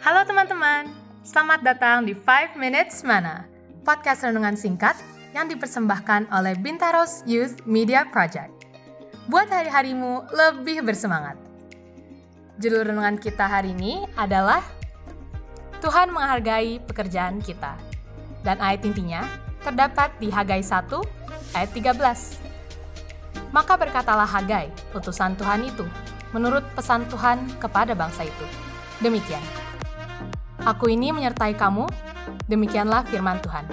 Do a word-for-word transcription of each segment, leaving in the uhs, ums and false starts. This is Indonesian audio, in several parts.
Halo teman-teman, selamat datang di five minutes Mana, podcast renungan singkat yang dipersembahkan oleh Bintaros Youth Media Project. Buat hari-harimu lebih bersemangat. Judul renungan kita hari ini adalah Tuhan menghargai pekerjaan kita. Dan ayat intinya terdapat di Hagai satu ayat tiga belas. Maka berkatalah Hagai, utusan Tuhan itu, menurut pesan Tuhan kepada bangsa itu. Demikian. Aku ini menyertai kamu, demikianlah firman Tuhan.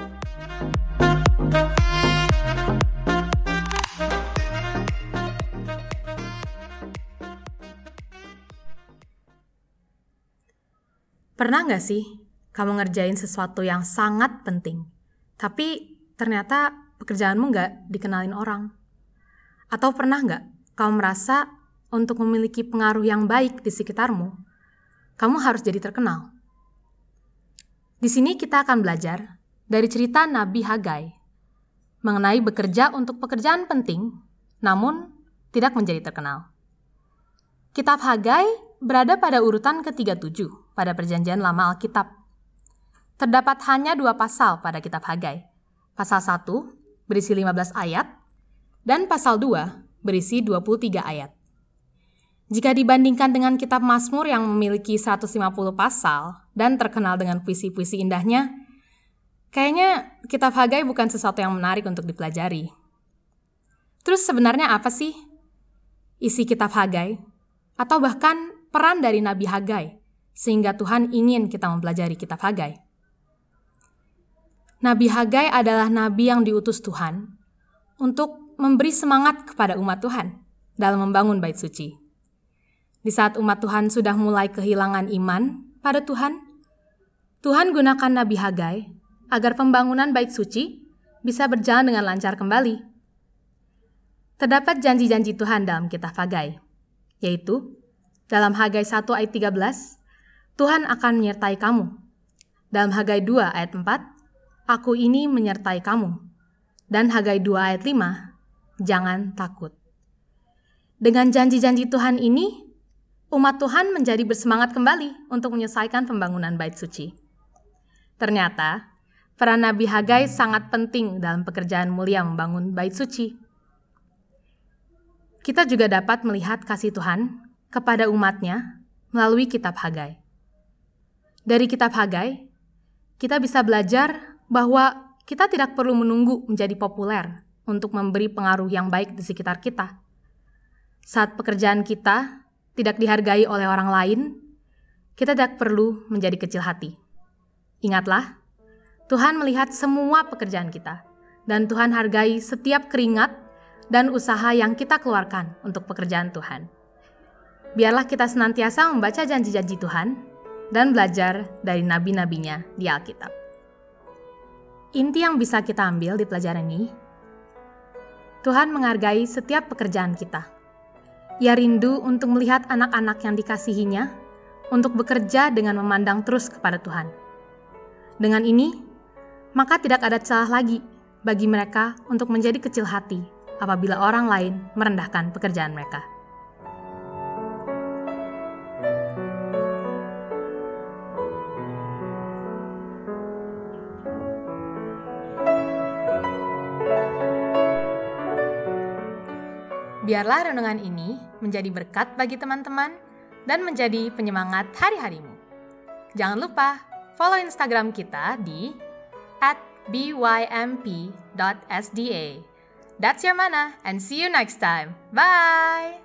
Pernah nggak sih kamu ngerjain sesuatu yang sangat penting, tapi ternyata pekerjaanmu nggak dikenalin orang? Atau pernah nggak kamu merasa untuk memiliki pengaruh yang baik di sekitarmu, kamu harus jadi terkenal? Di sini kita akan belajar dari cerita Nabi Hagai mengenai bekerja untuk pekerjaan penting, namun tidak menjadi terkenal. Kitab Hagai berada pada urutan ke tiga puluh tujuh pada Perjanjian Lama Alkitab. Terdapat hanya dua pasal pada kitab Hagai. Pasal satu berisi lima belas ayat dan pasal dua berisi dua puluh tiga ayat. Jika dibandingkan dengan kitab Mazmur yang memiliki seratus lima puluh pasal dan terkenal dengan puisi-puisi indahnya, kayaknya kitab Hagai bukan sesuatu yang menarik untuk dipelajari. Terus sebenarnya apa sih isi kitab Hagai? Atau bahkan peran dari Nabi Hagai, sehingga Tuhan ingin kita mempelajari kitab Hagai? Nabi Hagai adalah nabi yang diutus Tuhan untuk memberi semangat kepada umat Tuhan dalam membangun bait suci. Di saat umat Tuhan sudah mulai kehilangan iman pada Tuhan, Tuhan gunakan Nabi Hagai agar pembangunan bait suci bisa berjalan dengan lancar kembali. Terdapat janji-janji Tuhan dalam kitab Hagai, yaitu dalam Hagai satu ayat tiga belas, Tuhan akan menyertai kamu. Dalam Hagai dua ayat empat, Aku ini menyertai kamu. Dan Hagai dua ayat lima, jangan takut. Dengan janji-janji Tuhan ini, umat Tuhan menjadi bersemangat kembali untuk menyelesaikan pembangunan bait suci. Ternyata, peran Nabi Hagai sangat penting dalam pekerjaan mulia membangun bait suci. Kita juga dapat melihat kasih Tuhan kepada umatnya melalui kitab Hagai. Dari kitab Hagai, kita bisa belajar bahwa kita tidak perlu menunggu menjadi populer untuk memberi pengaruh yang baik di sekitar kita. Saat pekerjaan kita tidak dihargai oleh orang lain, kita tidak perlu menjadi kecil hati. Ingatlah, Tuhan melihat semua pekerjaan kita, dan Tuhan hargai setiap keringat dan usaha yang kita keluarkan untuk pekerjaan Tuhan. Biarlah kita senantiasa membaca janji-janji Tuhan dan belajar dari nabi-nabinya di Alkitab. Inti yang bisa kita ambil di pelajaran ini, Tuhan menghargai setiap pekerjaan kita. Ia rindu untuk melihat anak-anak yang dikasihinya untuk bekerja dengan memandang terus kepada Tuhan. Dengan ini, maka tidak ada celah lagi bagi mereka untuk menjadi kecil hati apabila orang lain merendahkan pekerjaan mereka. Biarlah renungan ini menjadi berkat bagi teman-teman dan menjadi penyemangat hari-harimu. Jangan lupa follow Instagram kita di at b y m p dot s d a. That's your Mana and see you next time. Bye!